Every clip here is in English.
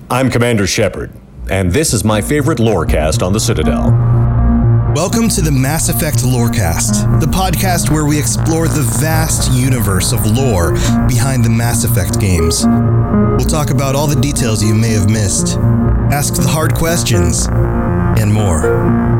I'm Commander Shepard, and this is my favorite lorecast on the Citadel. Welcome to the Mass Effect Lorecast, the podcast where we explore the vast universe of lore behind the Mass Effect games. We'll talk about all the details you may have missed, ask the hard questions, and more.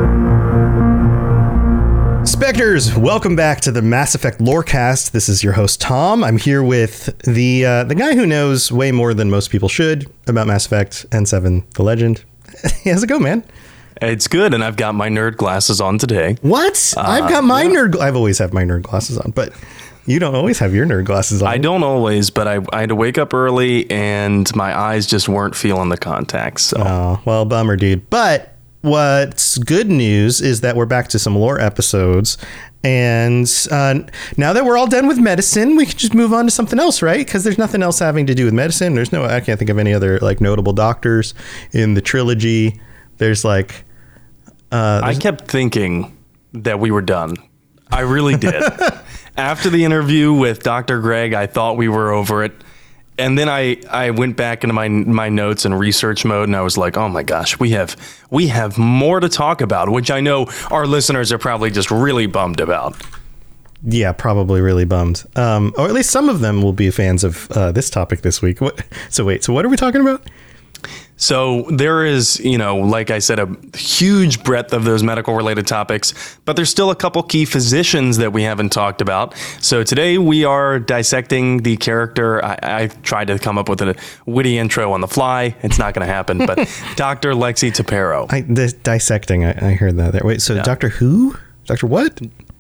Spectres, welcome back to the Mass Effect Lorecast. This is your host, Tom. I'm here with the guy who knows way more than most people should about Mass Effect N7, The Legend. How's it go, man? It's good, and I've got my nerd glasses on today. What? I've got my I've always had my nerd glasses on, but you don't always have your nerd glasses on. I don't always, but I had to wake up early, and my eyes just weren't feeling the contacts. So. Oh, well, bummer, dude. But what's good news is that we're back to some lore episodes, and now that we're all done with medicine, we can just move on to something else, right? Because there's nothing else having to do with medicine. I can't think of any other like notable doctors in the trilogy. There's like... I kept thinking that we were done. I really did. After the interview with Dr. Greg, I thought we were over it. And then I went back into my notes and research mode, and I was like, oh my gosh, we have more to talk about, which I know our listeners are probably just really bummed about. Yeah, probably really bummed. Or at least some of them will be fans of this topic this week. So what are we talking about? So there is, like I said, a huge breadth of those medical related topics, but there's still a couple key physicians that we haven't talked about. So today we are dissecting the character. I tried to come up with a witty intro on the fly. It's not going to happen, but Dr. Lexi Tapero. Dissecting, I heard that there. Wait, so yeah. Doctor who? Doctor what?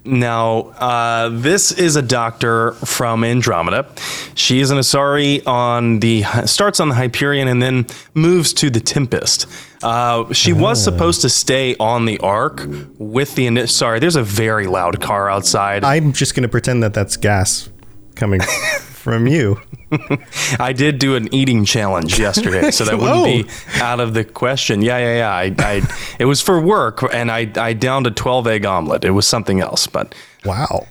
Now, this is a doctor from Andromeda. She is an Asari starts on the Hyperion and then moves to the Tempest. She was supposed to stay on the Ark with the... Sorry, there's a very loud car outside. I'm just going to pretend that that's gas coming from you. I did do an eating challenge yesterday, so that wouldn't be out of the question. Yeah. It was for work, and I downed a 12-egg omelet. It was something else, but... Wow.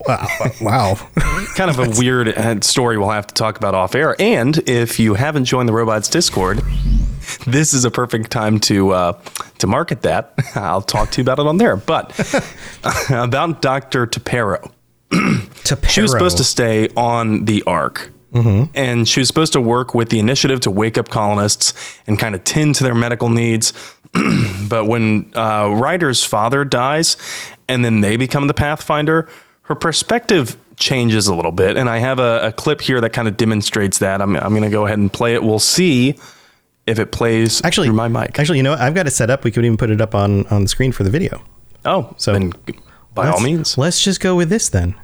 Kind of a weird story we'll have to talk about off air. And if you haven't joined the Robots Discord, this is a perfect time to market that. I'll talk to you about it on there. But about Dr. Tapero. She was supposed to stay on the Ark. Mm-hmm. And she was supposed to work with the Initiative to wake up colonists and kind of tend to their medical needs. But when Ryder's father dies and then they become the Pathfinder, her perspective changes a little bit. And I have a clip here that kind of demonstrates that. I'm going to go ahead and play it. We'll see if it plays through my mic. Actually, I've got it set up. We could even put it up on the screen for the video. Oh, so then by all means. Let's just go with this then.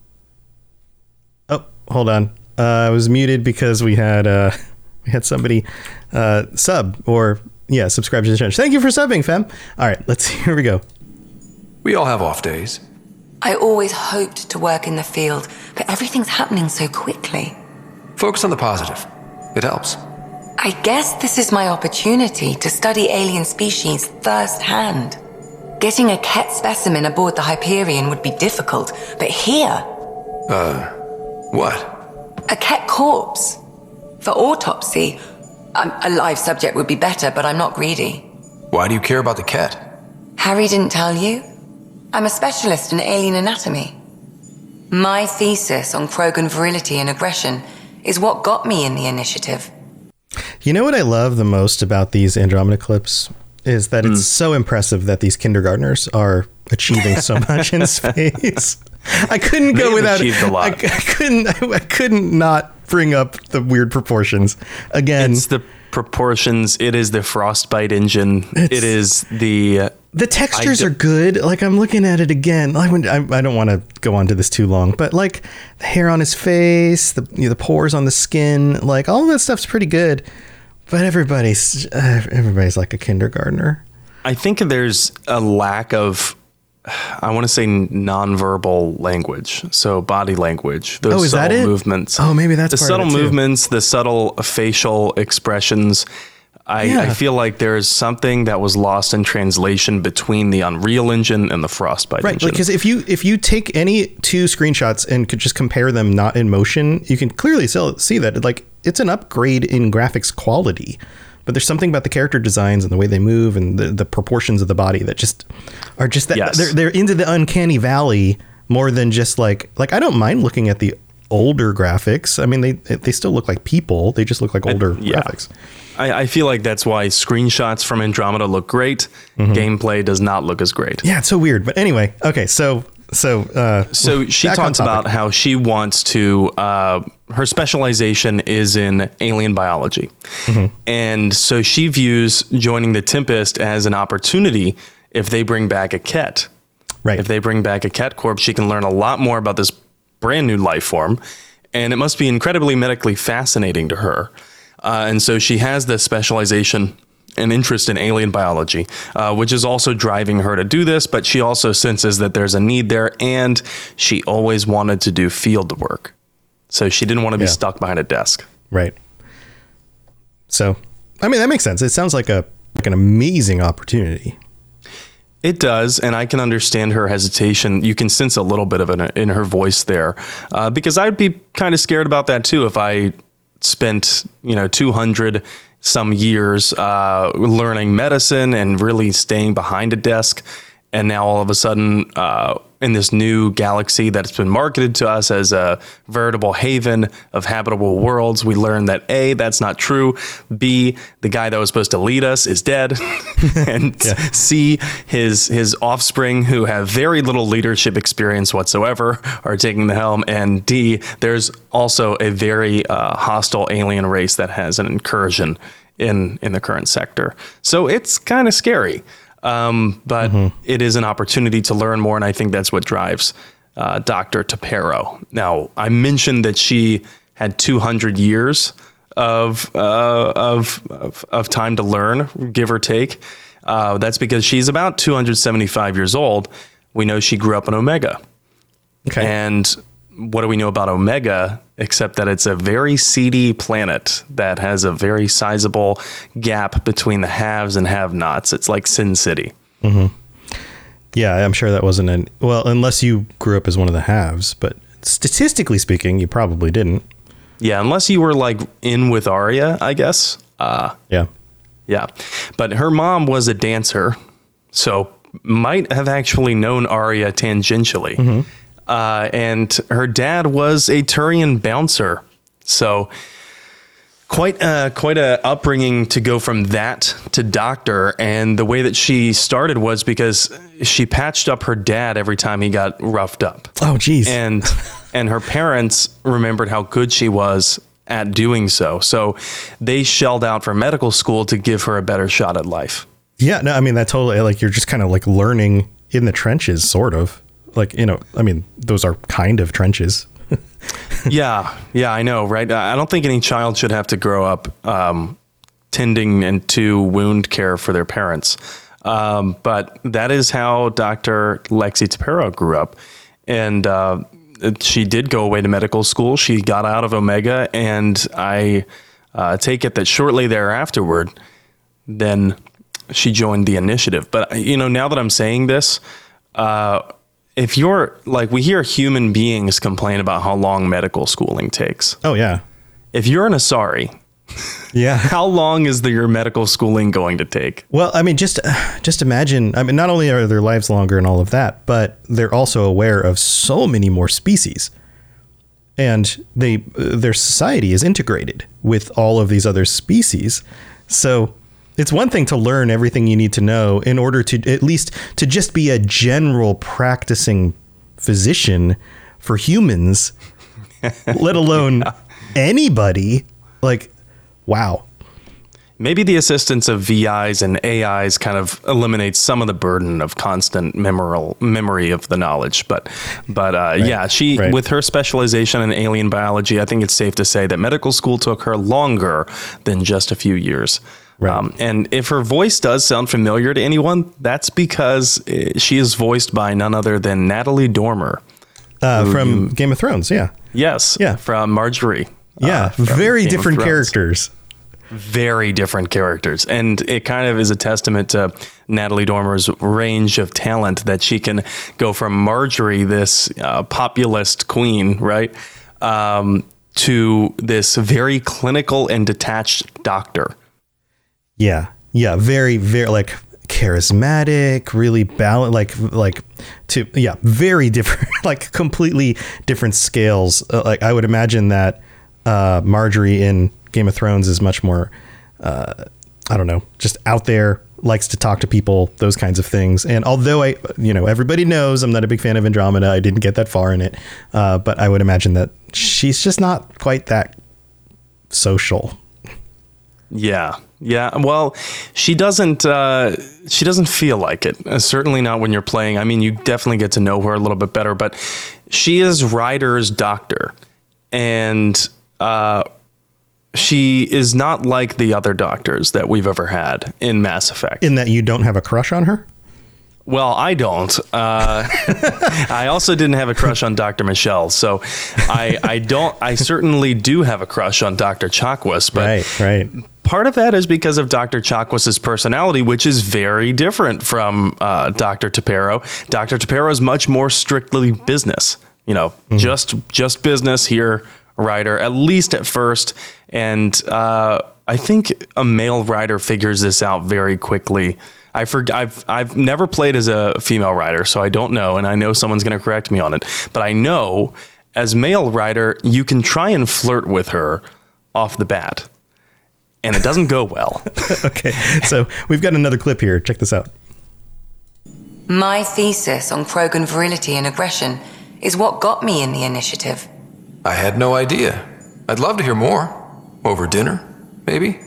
Oh, hold on. I was muted because we had somebody subscribe to the channel. Thank you for subbing, fam. All right, here we go. We all have off days. I always hoped to work in the field, but everything's happening so quickly. Focus on the positive. It helps. I guess this is my opportunity to study alien species firsthand. Getting a Ket specimen aboard the Hyperion would be difficult, but here... What? A Ket corpse. For autopsy, a live subject would be better, but I'm not greedy. Why do you care about the Ket? Harry didn't tell you? I'm a specialist in alien anatomy. My thesis on Krogan virility and aggression is what got me in the Initiative. You know what I love the most about these Andromeda clips? Is that it's so impressive that these kindergartners are achieving so much in space. I couldn't go without it. I couldn't not bring up the weird proportions again. It's the proportions. It is the frostbite engine. It is the textures are good. Like I'm looking at it again. I don't want to go on to this too long, but like the hair on his face, the pores on the skin, like all that stuff's pretty good. But everybody's like a kindergartner. I think there's a lack of, I want to say, nonverbal language. So body language. Those is that it? Movements. Oh, maybe that's the part subtle of it too. movements, the subtle facial expressions. I feel like there is something that was lost in translation between the Unreal Engine and the Frostbite engine. Right, because if you take any two screenshots and could just compare them not in motion, you can clearly see that like it's an upgrade in graphics quality but there's something about the character designs and the way they move and the proportions of the body that just are just that Yes. they're into the uncanny valley more than just like I don't mind looking at the older graphics. I mean, they still look like people. They just look like older graphics. I feel like that's why screenshots from Andromeda look great. Gameplay does not look as great. Yeah, it's so weird. But anyway, okay, so she back on talks about topic. how she wants to, her specialization is in alien biology. And so she views joining the Tempest as an opportunity if they bring back a Ket. Right. If they bring back a Ket Corp, she can learn a lot more about this brand new life form. And it must be incredibly medically fascinating to her. And so she has this specialization and interest in alien biology, which is also driving her to do this. But she also senses that there's a need there, and she always wanted to do field work. So she didn't want to be stuck behind a desk. Right. So, I mean, that makes sense. It sounds like an amazing opportunity. It does, and I can understand her hesitation. You can sense a little bit of it in her voice there, because I'd be kind of scared about that too if I spent 200 some years learning medicine and really staying behind a desk, and now all of a sudden in this new galaxy that's been marketed to us as a veritable haven of habitable worlds, we learn that A, that's not true, B, the guy that was supposed to lead us is dead, and C, his offspring who have very little leadership experience whatsoever are taking the helm, and D, there's also a very hostile alien race that has an incursion in the current sector. So it's kind of scary. But it is an opportunity to learn more, and I think that's what drives Dr. T'Perro. Now, I mentioned that she had 200 years of time to learn, give or take. That's because she's about 275 years old. We know she grew up in Omega. Okay. And what do we know about Omega, except that it's a very seedy planet that has a very sizable gap between the haves and have-nots. It's like Sin City. Yeah, I'm sure that wasn't well, unless you grew up as one of the haves, but statistically speaking, you probably didn't. Yeah, unless you were like in with Arya, I guess. Yeah. Yeah. But her mom was a dancer, so might have actually known Arya tangentially. And her dad was a Turian bouncer. So quite a upbringing to go from that to doctor. And the way that she started was because she patched up her dad every time he got roughed up. Oh, geez. And her parents remembered how good she was at doing so. So they shelled out for medical school to give her a better shot at life. Yeah, no, I mean, that totally, like, you're just kind of like learning in the trenches, sort of. Like, I mean, those are kind of trenches. Yeah, I know, right? I don't think any child should have to grow up tending and to wound care for their parents. But that is how Dr. Lexi T'Perro grew up. And she did go away to medical school. She got out of Omega, and I take it that shortly thereafterward, then she joined the Initiative. But, now that I'm saying this, if you're like, we hear human beings complain about how long medical schooling takes. Oh, yeah. If you're an Asari, Yeah. how long is your medical schooling going to take? Well, I mean, just imagine, I mean, not only are their lives longer and all of that, but they're also aware of so many more species. And their society is integrated with all of these other species. So it's one thing to learn everything you need to know in order to at least to just be a general practicing physician for humans, let alone anybody. Like, wow. Maybe the assistance of VIs and AIs kind of eliminates some of the burden of constant memory of the knowledge. But yeah, she, with her specialization in alien biology, I think it's safe to say that medical school took her longer than just a few years. Right. And if her voice does sound familiar to anyone, that's because she is voiced by none other than Natalie Dormer. From Game of Thrones, yeah. Yes. Yeah. From Marjorie. Yeah, very different characters. Very different characters. And it kind of is a testament to Natalie Dormer's range of talent that she can go from Marjorie, this populist queen, right, to this very clinical and detached doctor. Yeah. Yeah. Very, very like charismatic, really balanced, very different, like completely different scales. Like I would imagine that Marjorie in Game of Thrones is much more, I don't know, just out there, likes to talk to people, those kinds of things. And although everybody knows I'm not a big fan of Andromeda, I didn't get that far in it. But I would imagine that she's just not quite that social. Yeah. Yeah. Well, she doesn't feel like it. Certainly not when you're playing. I mean, you definitely get to know her a little bit better, but she is Ryder's doctor, and she is not like the other doctors that we've ever had in Mass Effect. In that you don't have a crush on her? Well, I don't. I also didn't have a crush on Dr. Michelle, so I don't. I certainly do have a crush on Dr. Chakwas, but right. Part of that is because of Dr. Chakwas's personality, which is very different from Dr. Tapero. Dr. Tapero is much more strictly business. Just business here, Ryder, at least at first. And I think a male Ryder figures this out very quickly. I've never played as a female Ryder, so I don't know, and I know someone's going to correct me on it. But I know as male Ryder, you can try and flirt with her off the bat, and it doesn't go well. Okay, so we've got another clip here. Check this out. My thesis on Krogan virility and aggression is what got me in the initiative. I had no idea. I'd love to hear more. Over dinner, maybe?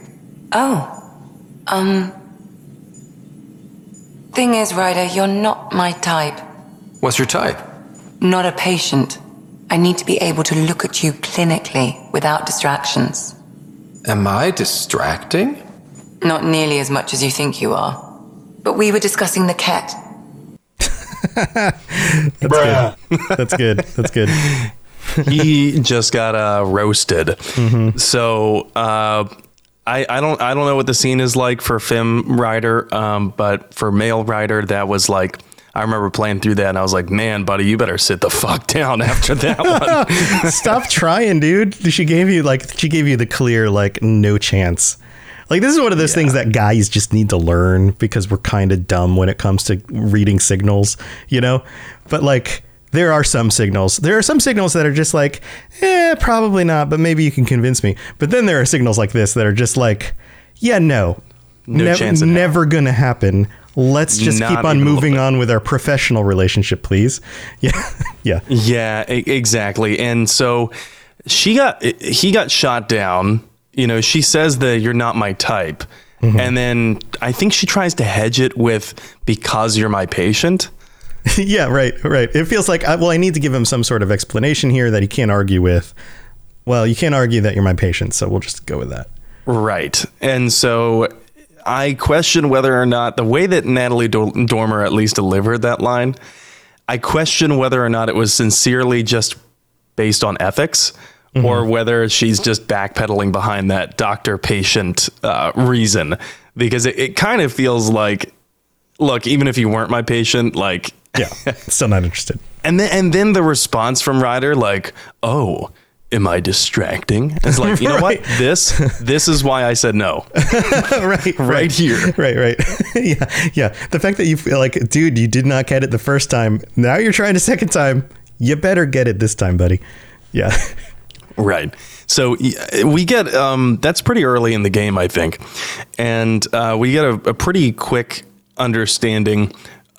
Thing is, Ryder, you're not my type. What's your type? Not a patient. I need to be able to look at you clinically without distractions. Am I distracting? Not nearly as much as you think you are. But we were discussing the Ket. That's good. That's good. He just got roasted. Mm-hmm. So I don't know what the scene is like for Fem Ryder, but for male Ryder, that was like, I remember playing through that and I was like, man, buddy, you better sit the fuck down after that one. Stop trying, dude. She gave you the clear, like, no chance. Like, this is one of those things that guys just need to learn because we're kind of dumb when it comes to reading signals, but like, there are some signals. There are some signals that are just like, probably not, but maybe you can convince me. But then there are signals like this that are just like, no chance. Never going to happen. Let's just keep on moving on with our professional relationship, please. Yeah. Yeah, exactly. And so he got shot down. She says that you're not my type. Mm-hmm. And then I think she tries to hedge it with, because you're my patient. Yeah, right. It feels like, I need to give him some sort of explanation here that he can't argue with. Well, you can't argue that you're my patient, so we'll just go with that. Right. And so I question whether or not the way that Natalie Dormer at least delivered that line, I question whether or not it was sincerely just based on ethics, mm-hmm. or whether she's just backpedaling behind that doctor-patient reason, because it kind of feels like, look, even if you weren't my patient, like... Yeah, still not interested. And then the response from Ryder, like, oh, am I distracting? It's like, you know what? This is why I said no. right here. Right. Yeah. The fact that you feel like, dude, you did not get it the first time. Now you're trying a second time. You better get it this time, buddy. Yeah. Right. So we get, that's pretty early in the game, I think. And we get a pretty quick understanding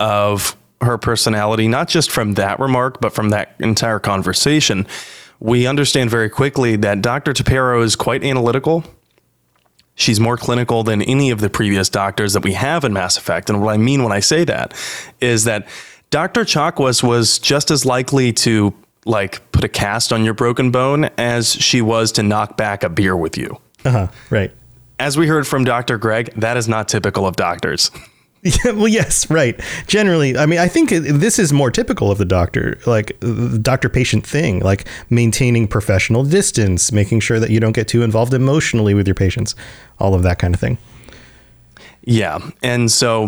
of her personality, not just from that remark, but from that entire conversation. We understand very quickly that Dr. Tapero is quite analytical. She's more clinical than any of the previous doctors that we have in Mass Effect. And what I mean when I say that is that Dr. Chakwas was just as likely to like put a cast on your broken bone as she was to knock back a beer with you. Right. As we heard from Dr. Greg, that is not typical of doctors. Yeah, well, yes, right. Generally, I mean, I think this is more typical of the doctor-patient thing, like maintaining professional distance, making sure that you don't get too involved emotionally with your patients, all of that kind of thing. Yeah. And so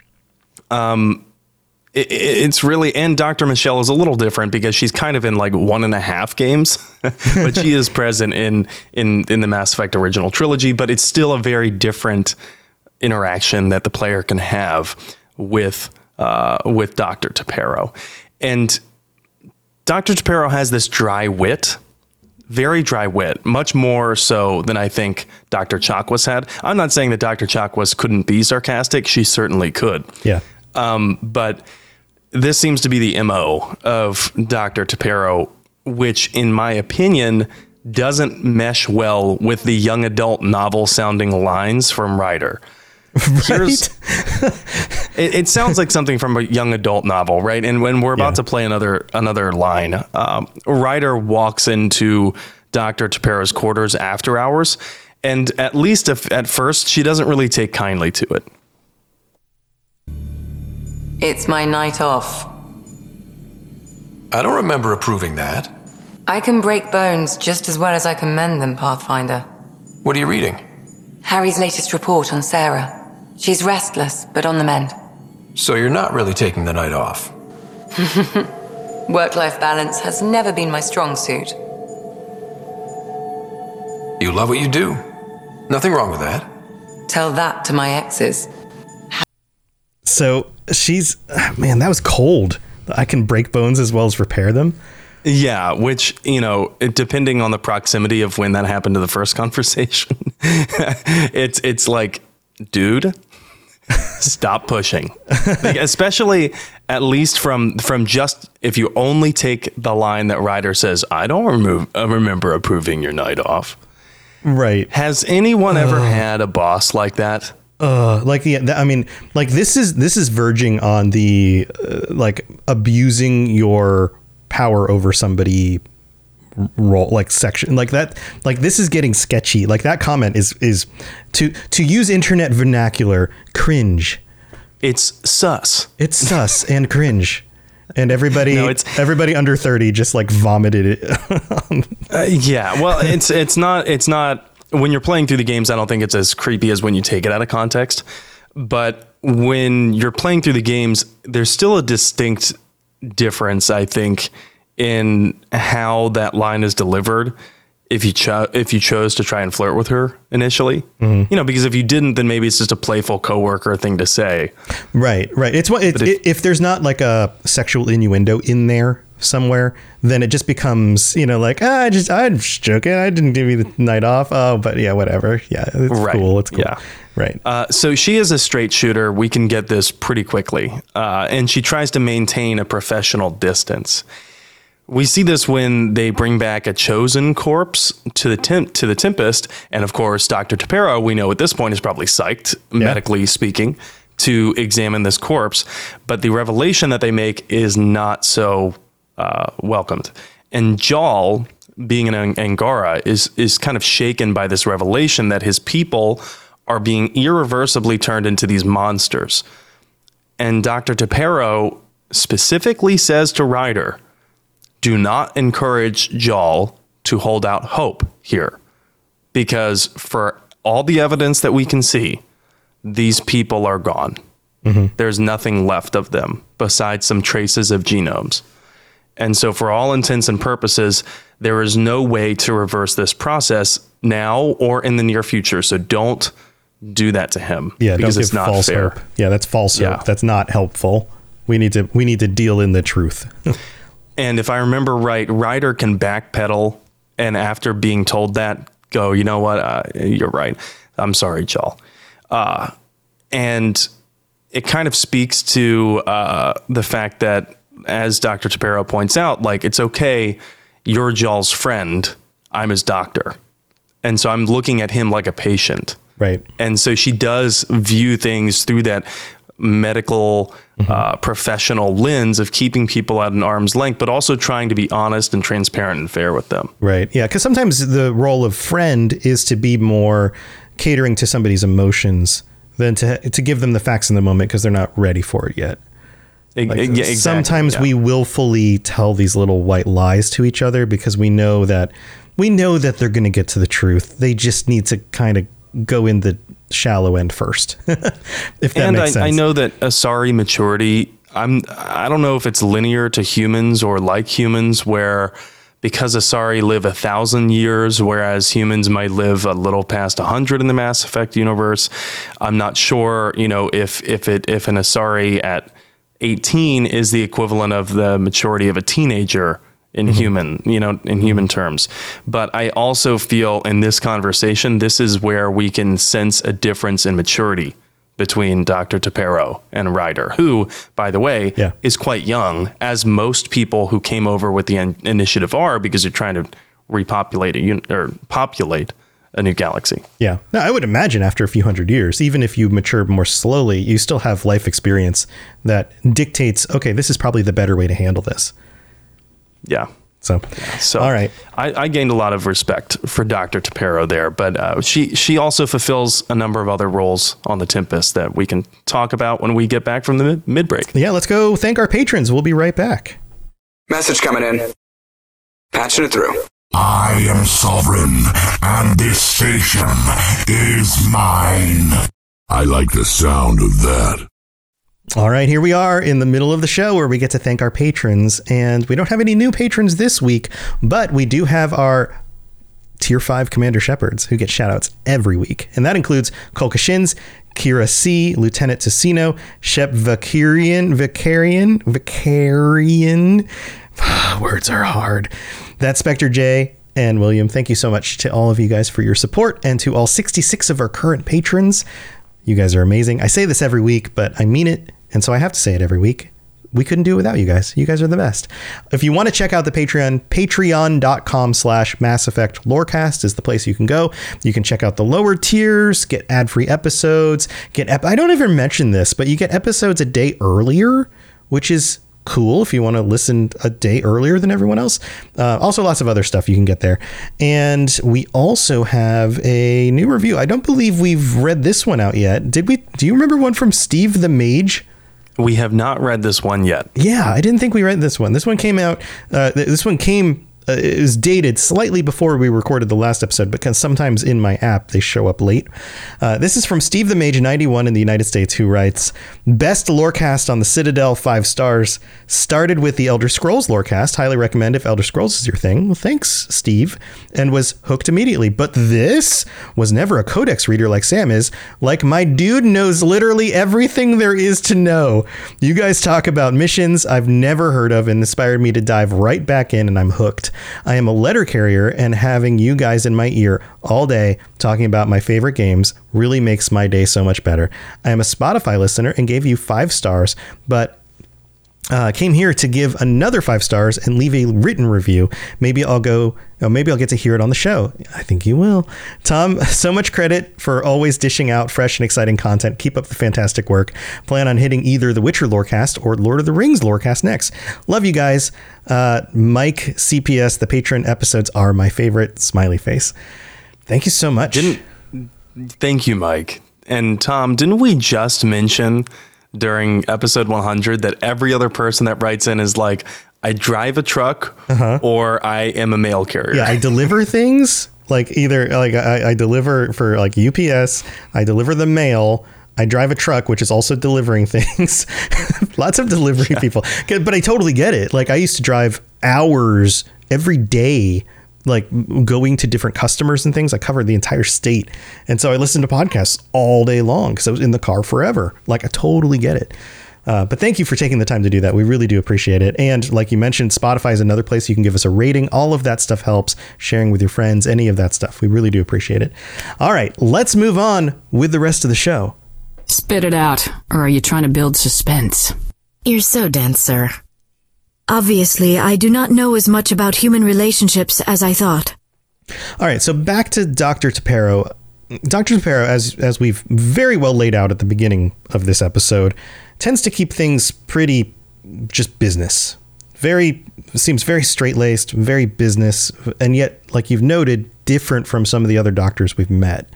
it's really, and Dr. Michelle is a little different because she's kind of in like 1.5 games, but she is present in the Mass Effect original trilogy, but it's still a very different interaction that the player can have with Dr. Tapero. And Dr. Tapero has this dry wit, very dry wit, much more so than I think Dr. Chakwas had. I'm not saying that Dr. Chakwas couldn't be sarcastic. She certainly could. Yeah. But this seems to be the MO of Dr. Tapero, which, in my opinion, doesn't mesh well with the young adult novel sounding lines from Ryder. Right? It sounds like something from a young adult novel, right? And when we're about to play another line, Ryder walks into Dr. Tapero's quarters after hours, and at least at first, she doesn't really take kindly to it. It's my night off. I don't remember approving that. I can break bones just as well as I can mend them, Pathfinder. What are you reading? Harry's latest report on Sarah. She's restless, but on the mend. So you're not really taking the night off. Work-life balance has never been my strong suit. You love what you do. Nothing wrong with that. Tell that to my exes. So she's, man, that was cold. I can break bones as well as repair them. Yeah, which, depending on the proximity of when that happened to the first conversation, it's like, dude, stop pushing. Like, especially at least from just if you only take the line that Ryder says, I don't remember approving your night off. Right. Has anyone ever had a boss like that? This is verging on the abusing your power over somebody role, like section like that. Like, this is getting sketchy. Like, that comment is to use internet vernacular, cringe. It's sus. It's sus and cringe. And everybody under 30 just like vomited it. Yeah. Well, it's not when you're playing through the games. I don't think it's as creepy as when you take it out of context. But when you're playing through the games, there's still a distinct difference, I think, in how that line is delivered. If you chose to try and flirt with her initially, because if you didn't, then maybe it's just a playful coworker thing to say. Right. It's what if there's not like a sexual innuendo in there somewhere, then it just becomes, I'm just joking. I didn't give you the night off. Oh, but yeah, whatever. Yeah, it's cool. It's cool. Yeah. Right. So she is a straight shooter. We can get this pretty quickly. And she tries to maintain a professional distance. We see this when they bring back a chosen corpse to the Tempest. And of course, Dr. Tapero, we know at this point, is probably psyched, medically speaking, to examine this corpse. But the revelation that they make is not so welcomed. And Jal, being an Angara, is kind of shaken by this revelation that his people are being irreversibly turned into these monsters. And Dr. Tapero specifically says to Ryder, do not encourage Jal to hold out hope here, because for all the evidence that we can see, these people are gone. There's nothing left of them besides some traces of genomes. And so for all intents and purposes, there is no way to reverse this process now or in the near future. So don't do that to him. Yeah, because don't it's give not false fair. hope. Yeah, that's false Yeah. hope. That's not helpful. We need to deal in the truth. And if I remember right, Ryder can backpedal, and after being told that, go, you know what? You're right. I'm sorry, Jal. And it kind of speaks to the fact that, as Dr. Tapero points out, like, it's okay. You're Jal's friend. I'm his doctor. And so I'm looking at him like a patient. Right. And so she does view things through that medical professional lens of keeping people at an arm's length, but also trying to be honest and transparent and fair with them. Right. Yeah. Because sometimes the role of friend is to be more catering to somebody's emotions than to give them the facts in the moment because they're not ready for it yet. Exactly. Sometimes we willfully tell these little white lies to each other because we know that they're going to get to the truth. They just need to kind of go in the shallow end first. If that makes sense. I know that Asari maturity, I don't know if it's linear to humans or like humans, where because Asari live 1,000 years, whereas humans might live a little past 100 in the Mass Effect universe. I'm not sure, if an Asari at 18 is the equivalent of the maturity of a teenager in human terms. But I also feel in this conversation, this is where we can sense a difference in maturity between Dr. Tapero and Ryder, who, by the way, is quite young, as most people who came over with the initiative are, because you're trying to repopulate populate a new galaxy. Yeah. No, I would imagine after a few hundred years, even if you mature more slowly, you still have life experience that dictates, okay, this is probably the better way to handle this. Yeah. So all right. I gained a lot of respect for Dr. Tapero there, but she also fulfills a number of other roles on the Tempest that we can talk about when we get back from the mid-break. Yeah, let's go thank our patrons. We'll be right back. Message coming in. Patching it through. I am sovereign, and this station is mine. I like the sound of that. All right, here we are in the middle of the show where we get to thank our patrons, and we don't have any new patrons this week, but we do have our Tier 5 Commander Shepherds who get shoutouts every week, and that includes Kolka Shins, Kira C, Lieutenant Tessino, Shep Vicarian. Words are hard. That's Spectre J and William. Thank you so much to all of you guys for your support, and to all 66 of our current patrons. You guys are amazing. I say this every week, but I mean it. And so I have to say it every week. We couldn't do it without you guys. You guys are the best. If you want to check out the Patreon, patreon.com/Mass Effect Lorecast is the place you can go. You can check out the lower tiers, get ad-free episodes, I don't ever mention this, but you get episodes a day earlier, which is cool if you want to listen a day earlier than everyone else. Also lots of other stuff you can get there. And we also have a new review. I don't believe we've read this one out yet. Did we? Do you remember one from Steve the Mage? We have not read this one yet. Yeah, I didn't think we read this one. This one came out. It was dated slightly before we recorded the last episode, because sometimes in my app they show up late. This is from Steve the Mage 91 in the United States, who writes, best lorecast on the Citadel, 5 stars. Started with the Elder Scrolls lorecast. Highly recommend if Elder Scrolls is your thing. Well, thanks, Steve. And was hooked immediately. But this was never a codex reader like Sam is. Like, my dude knows literally everything there is to know. You guys talk about missions I've never heard of and inspired me to dive right back in, and I'm hooked. I am a letter carrier, and having you guys in my ear all day talking about my favorite games really makes my day so much better. I am a Spotify listener and gave you 5 stars, but came here to give another 5 stars and leave a written review. Maybe I'll get to hear it on the show. I think you will. Tom, so much credit for always dishing out fresh and exciting content. Keep up the fantastic work. Plan on hitting either the Witcher Lorecast or Lord of the Rings Lorecast next. Love you guys. Mike CPS, the patron episodes are my favorite. Smiley face. Thank you so much. Thank you, Mike. And Tom, didn't we just mention during episode 100 that every other person that writes in is like, I drive a truck or I am a mail carrier? Yeah, I deliver things, like either like I deliver for like UPS, I deliver the mail, I drive a truck, which is also delivering things. Lots of delivery people. But I totally get it. Like, I used to drive hours every day, like going to different customers and things. I covered the entire state. And so I listened to podcasts all day long because I was in the car forever. Like, I totally get it. But thank you for taking the time to do that. We really do appreciate it. And like you mentioned, Spotify is another place you can give us a rating. All of that stuff helps. Sharing with your friends, any of that stuff. We really do appreciate it. All right, let's move on with the rest of the show. Spit it out, or are you trying to build suspense? You're so dense, sir. Obviously, I do not know as much about human relationships as I thought. All right, so back to Dr. Tapero. Dr. Tapero, as we've very well laid out at the beginning of this episode, tends to keep things pretty just business. Seems very straight-laced, very business, and yet, like you've noted, different from some of the other doctors we've met.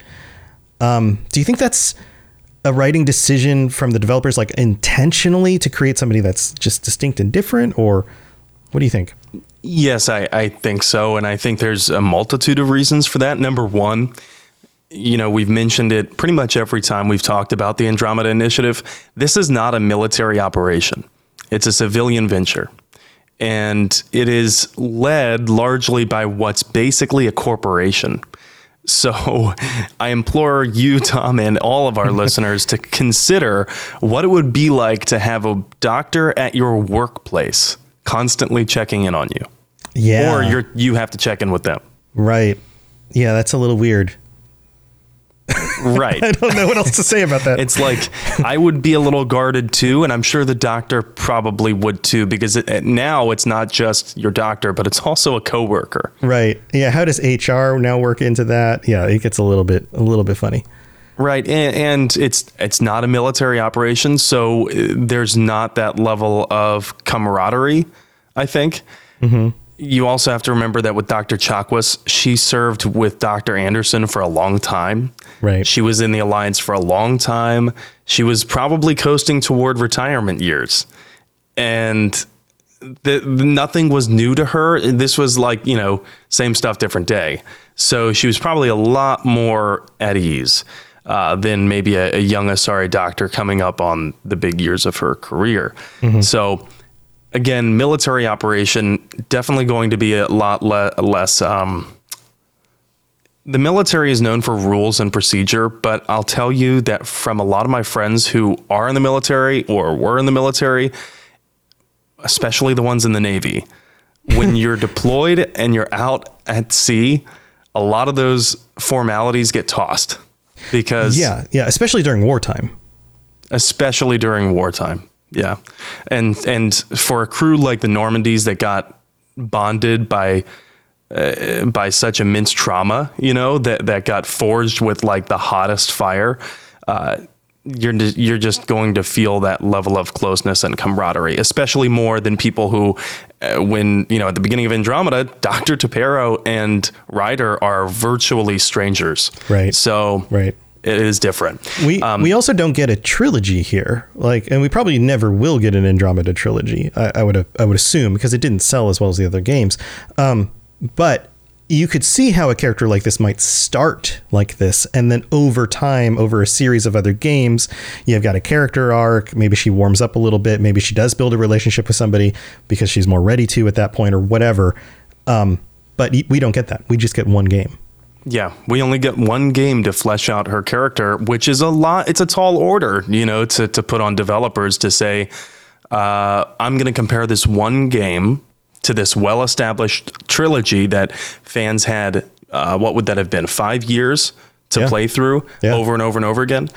Do you think that's a writing decision from the developers, like intentionally to create somebody that's just distinct and different, or what do you think? Yes, I think so. And I think there's a multitude of reasons for that. Number one, we've mentioned it pretty much every time we've talked about the Andromeda Initiative. This is not a military operation. It's a civilian venture. and it is led largely by what's basically a corporation. So I implore you, Tom, and all of our listeners to consider what it would be like to have a doctor at your workplace constantly checking in on you. Yeah. Or you have to check in with them. Right. Yeah, that's a little weird. Right. I don't know what else to say about that. It's like, I would be a little guarded too, and I'm sure the doctor probably would too, because now it's not just your doctor, but it's also a coworker. Right. Yeah. How does HR now work into that? Yeah, it gets a little bit funny. Right. And it's not a military operation, so there's not that level of camaraderie, I think. Mm-hmm. You also have to remember that with Dr. Chakwas, she served with Dr. Anderson for a long time. Right. She was in the Alliance for a long time. She was probably coasting toward retirement years. And nothing was new to her. This was like, same stuff, different day. So she was probably a lot more at ease than maybe a young Asari doctor coming up on the big years of her career. Mm-hmm. So again, military operation, definitely going to be a lot less. The military is known for rules and procedure, but I'll tell you that from a lot of my friends who are in the military or were in the military, especially the ones in the Navy, when you're deployed and you're out at sea, a lot of those formalities get tossed because especially during wartime. Yeah. And for a crew like the Normandies that got bonded by such immense trauma, that got forged with like the hottest fire, you're just going to feel that level of closeness and camaraderie, especially more than people who, when, at the beginning of Andromeda, Dr. Tapero and Ryder are virtually strangers. Right. So right. It is different. We also don't get a trilogy here, and we probably never will get an Andromeda trilogy. I would assume, because it didn't sell as well as the other games. But you could see how a character like this might start like this, and then over time, over a series of other games, you've got a character arc. Maybe she warms up a little bit. Maybe she does build a relationship with somebody because she's more ready to at that point, or whatever. But we don't get that. We just get one game. Yeah, we only get one game to flesh out her character, which is a lot. It's a tall order, to put on developers to say, I'm going to compare this one game to this well-established trilogy that fans had, what would that have been, 5 years to play through over and over and over again?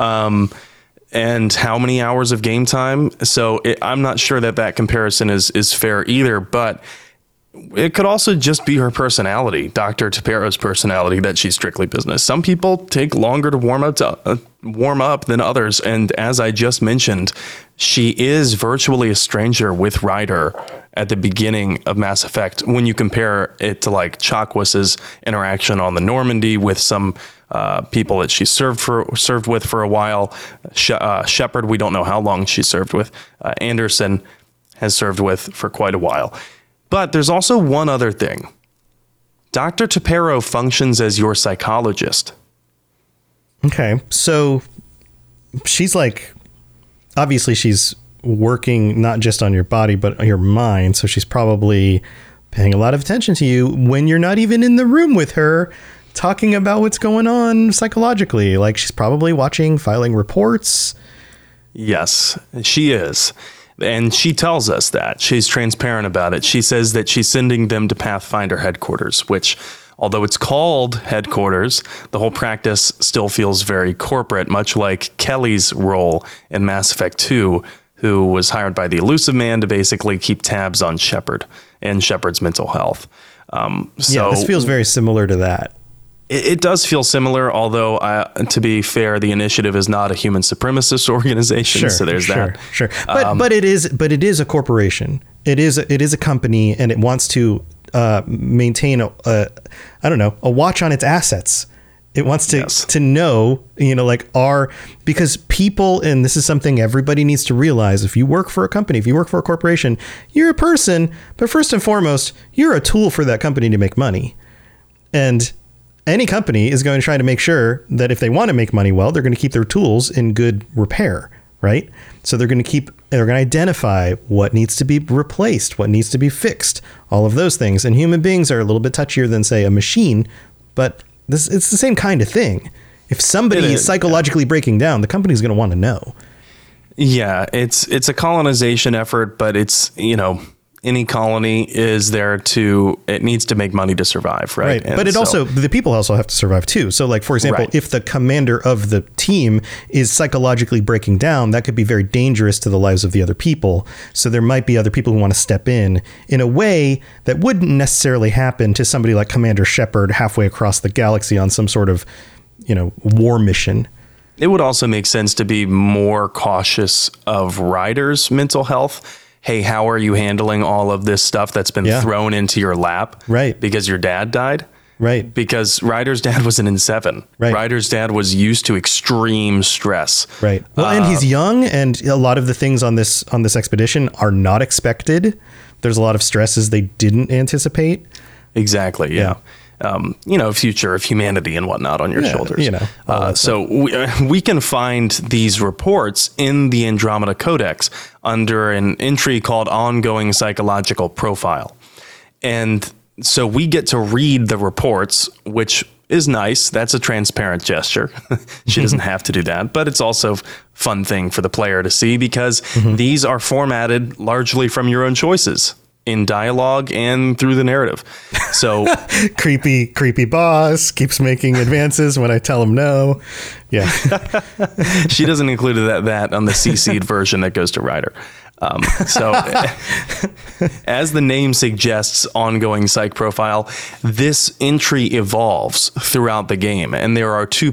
And how many hours of game time? So I'm not sure that comparison is fair either, but it could also just be her personality, Dr. Tapero's personality, that she's strictly business. Some people take longer to warm up than others. And as I just mentioned, she is virtually a stranger with Ryder at the beginning of Mass Effect. When you compare it to like Chakwas' interaction on the Normandy with some people that she served with for a while. Shepard, we don't know how long she served with. Anderson has served with for quite a while. But there's also one other thing. Dr. Tapero functions as your psychologist. Okay, so she's like, obviously she's working not just on your body, but on your mind. So she's probably paying a lot of attention to you when you're not even in the room with her, talking about what's going on psychologically. Like she's probably watching, filing reports. Yes, she is. And she tells us that. She's transparent about it. She says that she's sending them to Pathfinder headquarters, which, although it's called headquarters, the whole practice still feels very corporate, much like Kelly's role in Mass Effect 2, who was hired by the Elusive Man to basically keep tabs on Shepard and Shepard's mental health. This feels very similar to that. It does feel similar, although to be fair, the Initiative is not a human supremacist organization, so there's that. Sure, but it is a corporation. It is a company, and it wants to maintain a watch on its assets. It wants to know, because people, and this is something everybody needs to realize. If you work for a company, if you work for a corporation, you're a person, but first and foremost, you're a tool for that company to make money, and any company is going to try to make sure that if they want to make money well, they're going to keep their tools in good repair. right? So they're going to identify what needs to be replaced, what needs to be fixed, all of those things. And human beings are a little bit touchier than, say, a machine, but it's the same kind of thing. If somebody is psychologically breaking down, the company's going to want to know. Yeah, it's a colonization effort, but it's, any colony is there it needs to make money to survive, right? Right. But the people also have to survive too. So like, for example, if the commander of the team is psychologically breaking down, that could be very dangerous to the lives of the other people. So there might be other people who want to step in a way that wouldn't necessarily happen to somebody like Commander Shepard halfway across the galaxy on some sort of, war mission. It would also make sense to be more cautious of Ryder's mental health. Hey, how are you handling all of this stuff that's been thrown into your lap? Right. Because your dad died? Right. Because Ryder's dad was an N7. Right. Ryder's dad was used to extreme stress. Right. Well, and he's young, and a lot of the things on this expedition are not expected. There's a lot of stresses they didn't anticipate. Exactly. Yeah. Future of humanity and whatnot on your shoulders. So we can find these reports in the Andromeda Codex under an entry called Ongoing Psychological Profile. And so we get to read the reports, which is nice. That's a transparent gesture. She doesn't have to do that, but it's also a fun thing for the player to see because these are formatted largely from your own choices in dialogue and through the narrative. So creepy boss keeps making advances when I tell him no. Yeah. She doesn't include that on the CC'd version that goes to Ryder. So as the name suggests, Ongoing Psych Profile, this entry evolves throughout the game. And there are two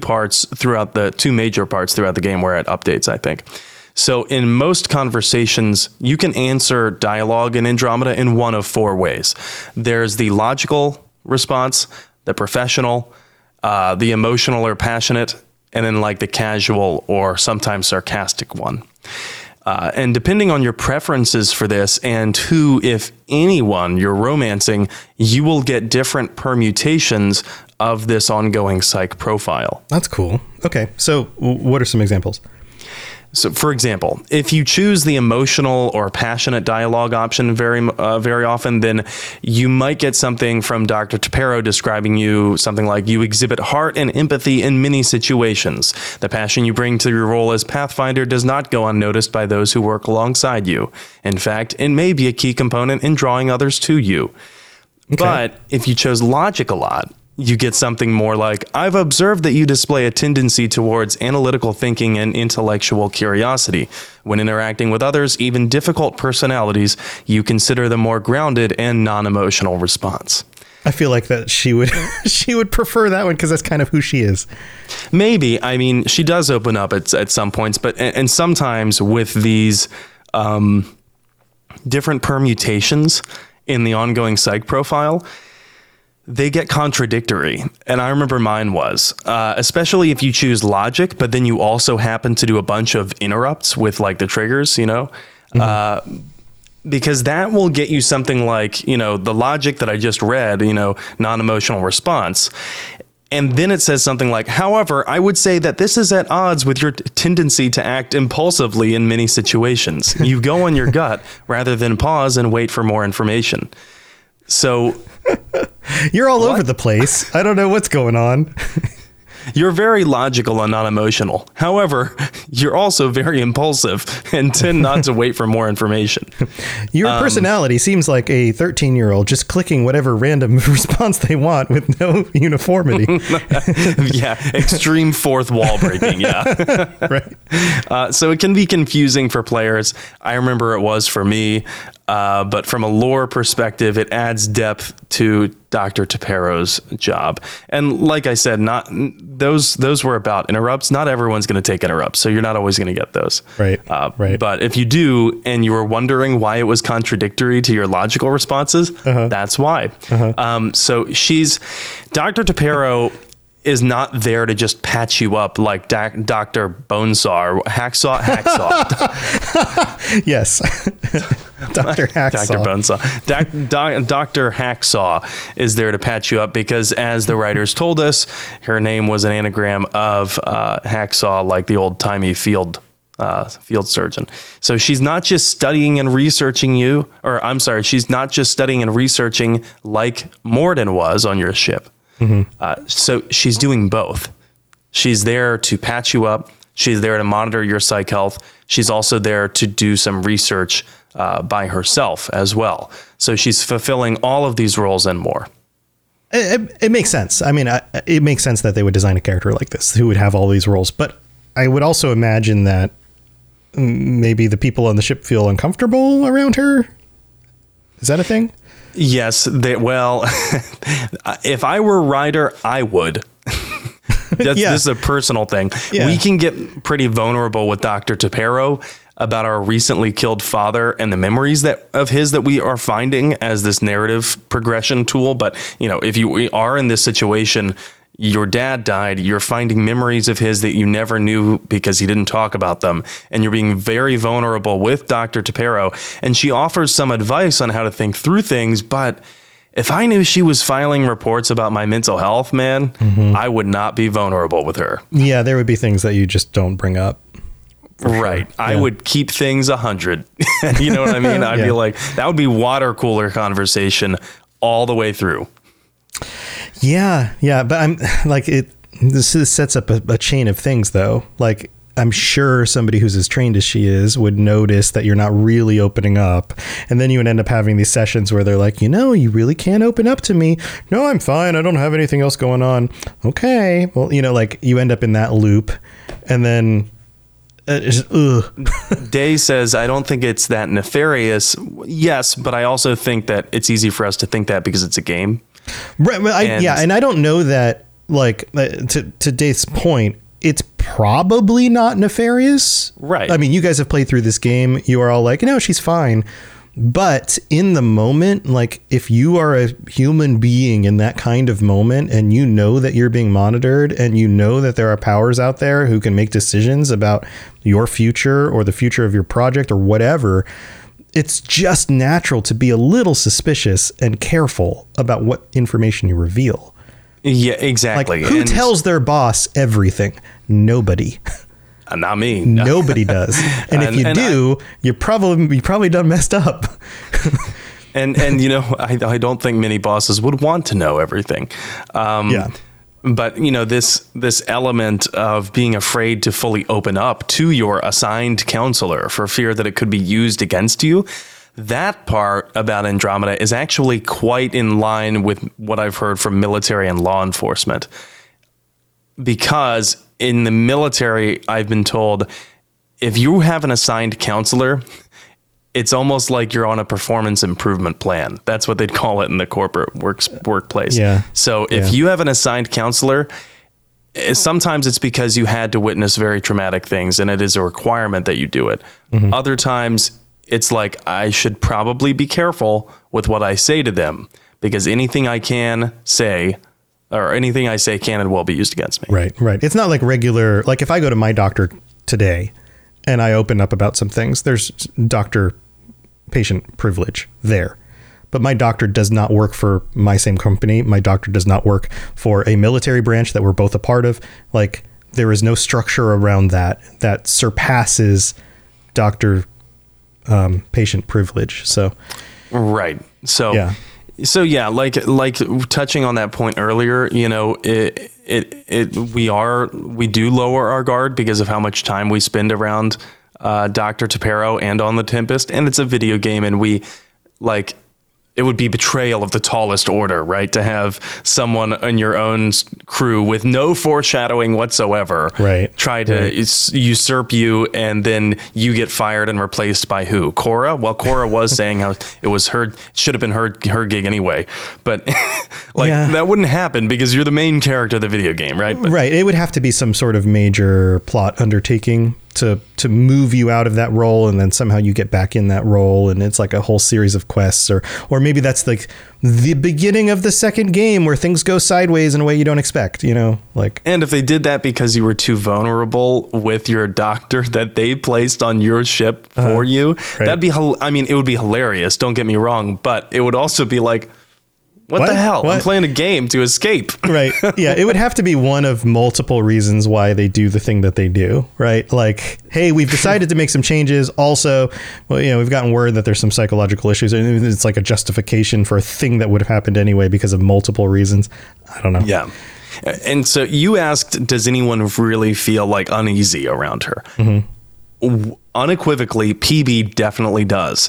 major parts throughout the game where it updates, I think. So in most conversations, you can answer dialogue in Andromeda in one of four ways. There's the logical response, the professional, the emotional or passionate, and then like the casual or sometimes sarcastic one. And depending on your preferences for this and who, if anyone, you're romancing, you will get different permutations of this Ongoing Psych Profile. That's cool. Okay, so what are some examples? So, for example, if you choose the emotional or passionate dialogue option very often, then you might get something from Dr. Tapero describing you something like, you exhibit heart and empathy in many situations. The passion you bring to your role as Pathfinder does not go unnoticed by those who work alongside you. In fact, it may be a key component in drawing others to you. Okay. But if you chose logic a lot, you get something more like, I've observed that you display a tendency towards analytical thinking and intellectual curiosity. When interacting with others, even difficult personalities, you consider the more grounded and non-emotional response. I feel like that she would prefer that one because that's kind of who she is. Maybe. I mean, she does open up at some points, but and sometimes with these different permutations in the Ongoing Psych Profile, they get contradictory. And I remember mine was, especially if you choose logic, but then you also happen to do a bunch of interrupts with like the triggers, because that will get you something like, the logic that I just read, non-emotional response. And then it says something like, however, I would say that this is at odds with your tendency to act impulsively in many situations. You go on your gut rather than pause and wait for more information. So you're all over the place. I don't know what's going on. You're very logical and not emotional. However, you're also very impulsive and tend not to wait for more information. Your personality seems like a 13-year-old just clicking whatever random response they want with no uniformity. Yeah, extreme fourth wall breaking. Yeah. Right. So it can be confusing for players. I remember it was for me. But from a lore perspective, it adds depth to Dr. Tapero's job. And like I said, not those were about interrupts. Not everyone's going to take interrupts, so you're not always going to get those. Right. Right. But if you do, and you were wondering why it was contradictory to your logical responses, that's why. So Dr. Tapero is not there to just patch you up like Dr. Bonesaw or Hacksaw. Yes. Dr. Hacksaw. Dr. Bonesaw. Dr. Hacksaw is there to patch you up because, as the writers told us, her name was an anagram of hacksaw, like the old-timey field field surgeon. So she's not just studying and researching you, or I'm sorry, she's not just studying and researching like Morden was on your ship. So she's doing both. She's there to patch you up. She's there to monitor your psych health. She's also there to do some research by herself as well. So she's fulfilling all of these roles and more. It makes sense. I mean, it makes sense that they would design a character like this who would have all these roles. But I would also imagine that maybe the people on the ship feel uncomfortable around her. Is that a thing? Yes. Well, if I were Ryder, I would. This is a personal thing. Yeah. We can get pretty vulnerable with Dr. Tapero about our recently killed father and the memories of his that we are finding as this narrative progression tool. But, if you are in this situation, your dad died, you're finding memories of his that you never knew because he didn't talk about them. And you're being very vulnerable with Dr. Tapero. And she offers some advice on how to think through things. But if I knew she was filing reports about my mental health, man, I would not be vulnerable with her. Yeah, there would be things that you just don't bring up. Right. Sure. I would keep things 100. You know what I mean? I'd be like, that would be water cooler conversation all the way through. Yeah. But I'm like, this sets up a chain of things, though. Like, I'm sure somebody who's as trained as she is would notice that you're not really opening up. And then you would end up having these sessions where they're like, you really can't open up to me. No, I'm fine. I don't have anything else going on. Okay. Well, like you end up in that loop. And then Day says, I don't think it's that nefarious. Yes, but I also think that it's easy for us to think that because it's a game. Right. And I don't know that, like, to Dave's point, it's probably not nefarious. Right. I mean, you guys have played through this game. You are all like, she's fine. But in the moment, like, if you are a human being in that kind of moment and you know that you're being monitored and you know that there are powers out there who can make decisions about your future or the future of your project or whatever, it's just natural to be a little suspicious and careful about what information you reveal. Yeah, exactly. Like, who tells their boss everything? Nobody. Not me. Nobody does. And if you do, you probably done messed up. and I don't think many bosses would want to know everything. But this element of being afraid to fully open up to your assigned counselor for fear that it could be used against you, that part about Andromeda is actually quite in line with what I've heard from military and law enforcement. Because in the military, I've been told, if you have an assigned counselor, it's almost like you're on a performance improvement plan. That's what they'd call it in the corporate workplace. Yeah. So if you have an assigned counselor, sometimes it's because you had to witness very traumatic things and it is a requirement that you do it. Other times it's like, I should probably be careful with what I say to them because anything I can say or anything I say can and will be used against me. Right. It's not like regular, like if I go to my doctor today and I open up about some things, there's doctor-patient privilege there. But my doctor does not work for my same company. My doctor does not work for a military branch that we're both a part of. Like, there is no structure around that surpasses doctor-patient privilege. So, right. So, yeah. So yeah, like touching on that point earlier, we do lower our guard because of how much time we spend around Dr. Tapero and on the Tempest, and it's a video game, and it would be betrayal of the tallest order, right? To have someone in your own crew with no foreshadowing whatsoever, try to usurp you, and then you get fired and replaced by who? Cora? Well, Cora was saying how it was should have been her gig anyway, but that wouldn't happen because you're the main character of the video game, right? Right. It would have to be some sort of major plot undertaking to move you out of that role, and then somehow you get back in that role, and it's like a whole series of quests, or maybe that's like the beginning of the second game where things go sideways in a way you don't expect, And if they did that because you were too vulnerable with your doctor that they placed on your ship for you, that'd be, it would be hilarious. Don't get me wrong, but it would also be like, What the hell? What? I'm playing a game to escape. Right. Yeah. It would have to be one of multiple reasons why they do the thing that they do. Right. Like, hey, we've decided to make some changes. Also, well, we've gotten word that there's some psychological issues. And it's like a justification for a thing that would have happened anyway because of multiple reasons. I don't know. Yeah. And so you asked, does anyone really feel like uneasy around her? Mm-hmm. Unequivocally, PB definitely does.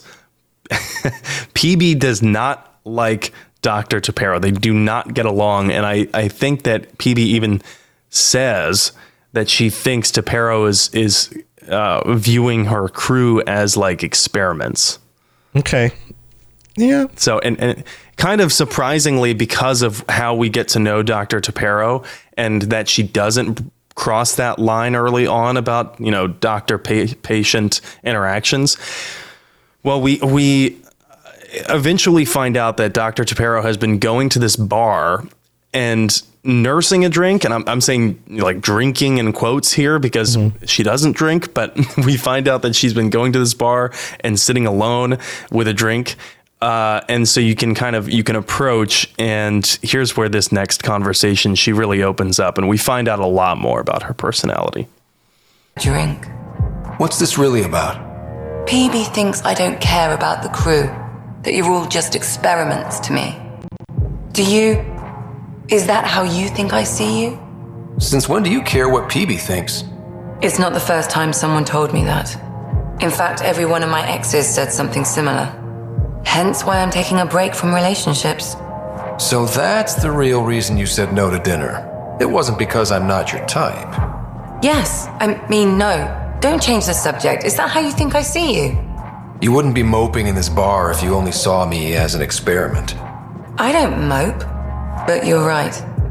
PB does not like Dr. Tapero. They do not get along. And I think that PB even says that she thinks Tapero is viewing her crew as like experiments. Okay. Yeah. So, and kind of surprisingly, because of how we get to know Dr. Tapero and that she doesn't cross that line early on about, doctor-patient interactions. Well, we eventually find out that Dr. Tapero has been going to this bar and nursing a drink. And I'm saying like drinking in quotes here because she doesn't drink, but we find out that she's been going to this bar and sitting alone with a drink. And so you can approach, and here's where this next conversation, she really opens up and we find out a lot more about her personality. Drink. What's this really about? PB thinks I don't care about the crew, that you're all just experiments to me. Is that how you think I see you? Since when do you care what PB thinks? It's not the first time someone told me that. In fact, every one of my exes said something similar. Hence why I'm taking a break from relationships. So that's the real reason you said no to dinner. It wasn't because I'm not your type. Yes, no. Don't change the subject. Is that how you think I see you? You wouldn't be moping in this bar if you only saw me as an experiment. I don't mope, but you're right.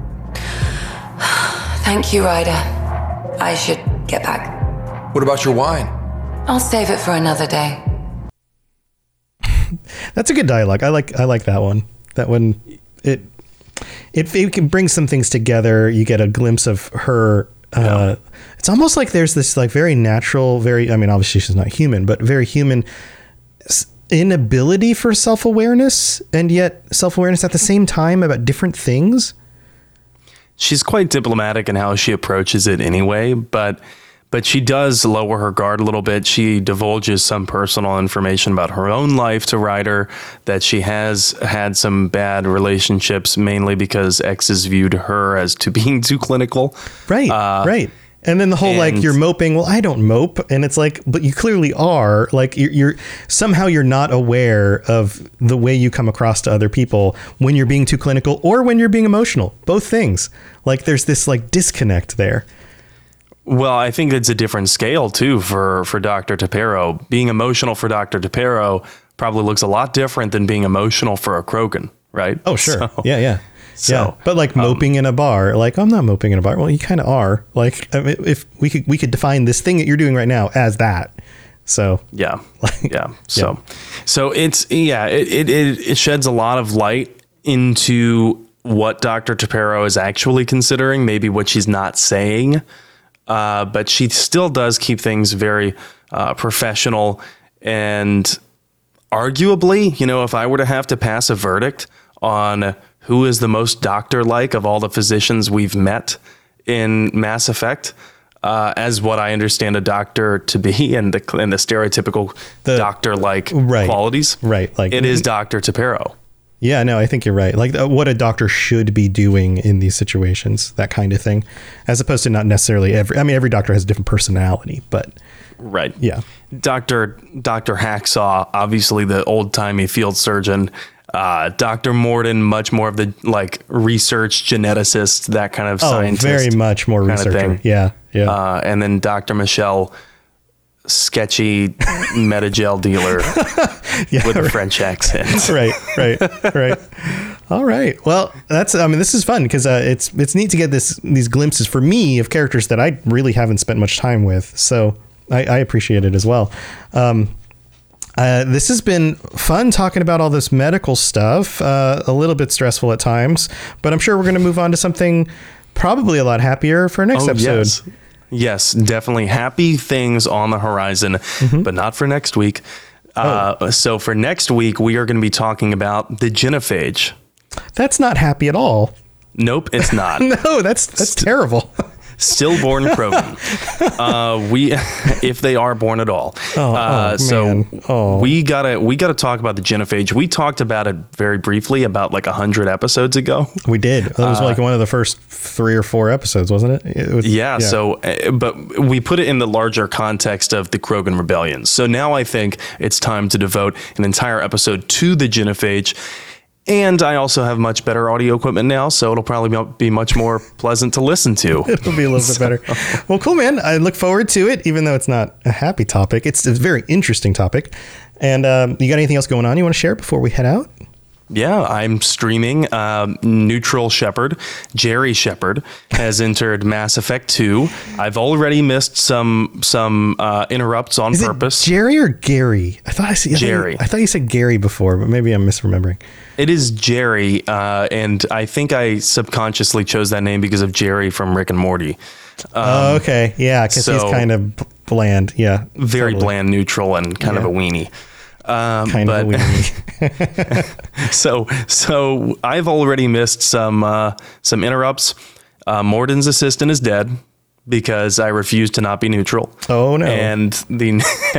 Thank you, Ryder. I should get back. What about your wine? I'll save it for another day. That's a good dialogue. I like that one. That one, it can bring some things together. You get a glimpse of her. It's almost like there's this like very natural, obviously she's not human, but very human inability for self-awareness, and yet self-awareness at the same time about different things. She's quite diplomatic in how she approaches it anyway, but she does lower her guard a little bit. She divulges some personal information about her own life to Ryder, that she has had some bad relationships, mainly because exes viewed her as being too clinical. Right, right. And then the whole, you're moping. Well, I don't mope. And it's like, but you clearly are. Like, you're somehow you're not aware of the way you come across to other people when you're being too clinical or when you're being emotional. Both things. Like, there's this, disconnect there. Well, I think it's a different scale, too, for Dr. Tapero. Being emotional for Dr. Tapero probably looks a lot different than being emotional for a Krogan, right? Oh, sure. Yeah. But moping in a bar, I'm not moping in a bar. Well, you kind of are. If we could define this thing that you're doing right now as that. So yeah. So it's it sheds a lot of light into what Dr. Tapero is actually considering, maybe what she's not saying. But she still does keep things very professional, and arguably, if I were to have to pass a verdict on who is the most doctor-like of all the physicians we've met in Mass Effect, as what I understand a doctor to be, and the stereotypical doctor-like qualities, right? It is Dr. Tapero. Yeah, no, I think you're right. What a doctor should be doing in these situations, that kind of thing, as opposed to not necessarily every doctor has a different personality, but right. Yeah. Dr. Hacksaw, obviously the old timey field surgeon, Dr. Morden, much more of the research geneticist, that kind of scientist. Very much more researcher. Yeah. And then Dr. Michelle, sketchy Metagel dealer with a French accent. Right. All right. Well, this is fun because it's neat to get these glimpses for me of characters that I really haven't spent much time with. So I appreciate it as well. This has been fun talking about all this medical stuff, a little bit stressful at times, but I'm sure we're going to move on to something probably a lot happier for next episode. Yes, definitely happy things on the horizon, but not for next week. So for next week, we are going to be talking about the genophage. That's not happy at all. Nope, it's not. No, that's terrible. Stillborn Krogan. If they are born at all. We gotta talk about the genophage. We talked about it very briefly about like 100 episodes ago. We did. That was like one of the first 3 or 4 episodes, wasn't it? Yeah. So, but we put it in the larger context of the Krogan rebellion. So now I think it's time to devote an entire episode to the genophage. And I also have much better audio equipment now, so it'll probably be much more pleasant to listen to. It'll be a little bit better. Well, cool, man. I look forward to it, even though it's not a happy topic. It's a very interesting topic. And you got anything else going on you want to share before we head out? Yeah, I'm streaming Neutral Shepard. Jerry Shepard has entered Mass Effect 2. I've already missed some interrupts on purpose. Jerry or Gary? Jerry. I thought you said Gary before, but maybe I'm misremembering. It is Jerry, and I think I subconsciously chose that name because of Jerry from Rick and Morty. Okay, yeah, because he's kind of bland. Yeah, very totally. Bland, neutral, and kind of a weenie. Kind of a weenie. So I've already missed some interrupts. Morden's assistant is dead because I refused to not be neutral. Oh no! And the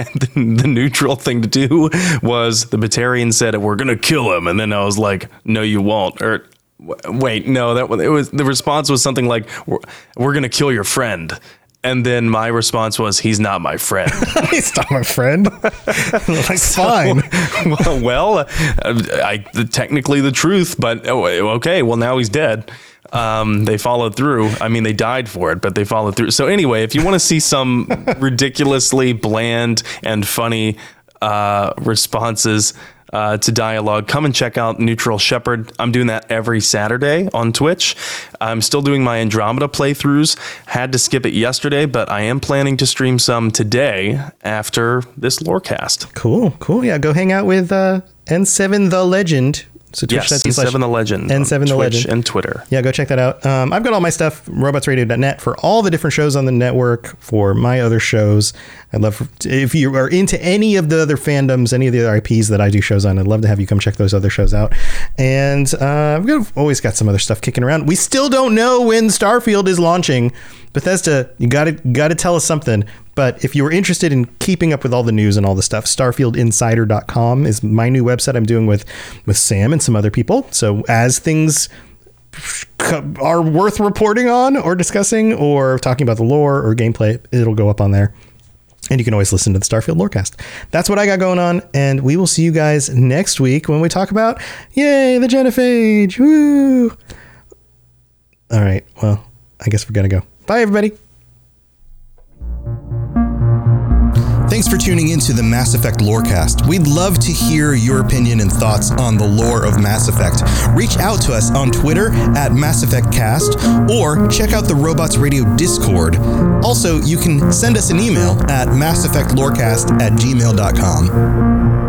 neutral thing to do was the Batarian said, "We're gonna kill him," and then I was like, "No, you won't." Or wait, no, the response was something like, "We're gonna kill your friend." And then my response was, "He's not my friend." He's not my friend. Like, fine. Well, technically the truth, but okay. Well, now he's dead. They followed through. I mean, they died for it, but they followed through. So anyway, if you want to see some ridiculously bland and funny responses to dialogue, come and check out Neutral Shepard. I'm doing that every Saturday on Twitch. I'm still doing my Andromeda playthroughs. Had to skip it yesterday, but I am planning to stream some today after this Lorecast. Cool. Yeah, go hang out with N7 the Legend. So Twitch, yes, N7 the Legend. N7 the Legend. And Twitter. Yeah, go check that out. I've got all my stuff, robotsradio.net, for all the different shows on the network, for my other shows. I'd love, if you are into any of the other fandoms, any of the other IPs that I do shows on, I'd love to have you come check those other shows out. And I've always got some other stuff kicking around. We still don't know when Starfield is launching. Bethesda, you got to tell us something. But if you were interested in keeping up with all the news and all the stuff, starfieldinsider.com is my new website I'm doing with Sam and some other people. So as things are worth reporting on or discussing or talking about the lore or gameplay, it'll go up on there. And you can always listen to the Starfield Lorecast. That's what I got going on. And we will see you guys next week when we talk about, yay, the genophage. Woo! All right. Well, I guess we're going to go. Bye, everybody. Thanks for tuning in to the Mass Effect Lorecast. We'd love to hear your opinion and thoughts on the lore of Mass Effect. Reach out to us on Twitter at Mass Effect Cast, or check out the Robots Radio Discord. Also, you can send us an email at masseffectlorecast@gmail.com.